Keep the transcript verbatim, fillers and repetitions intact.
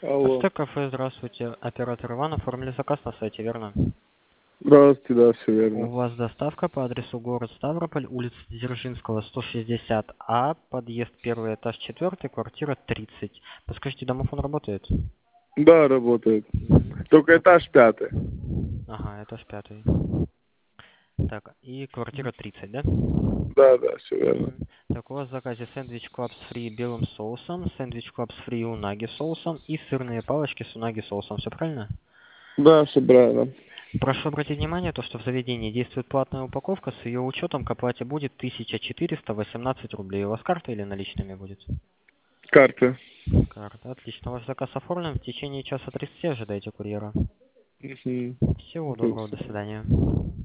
Алло. АСТ кафе, здравствуйте. Оператор Иван, оформили заказ на сайте, верно? Здравствуйте, да, все У верно. вас доставка по адресу город Ставрополь, улица Дзержинского, сто шестьдесят А, подъезд первый этаж четвертый, квартира тридцать. Подскажите, домофон работает? Да, работает. Мгм. Только Так, этаж пятый. ага, этаж пятый. Так, и квартира тридцать, да? Да, да, все верно. Мгм. Так, у вас в заказе сэндвич клаб с фри белым соусом, сэндвич клаб с фри унаги соусом и сырные палочки с унаги соусом. Все правильно? Да, все правильно. Прошу обратить внимание, то, что в заведении действует платная упаковка, с ее учетом к оплате будет тысяча четыреста восемнадцать рублей. У вас карта или наличными будет? Карта. Карта, отлично. Ваш заказ оформлен. В течение часа тридцати ожидайте курьера. Угу. Всего доброго, до свидания.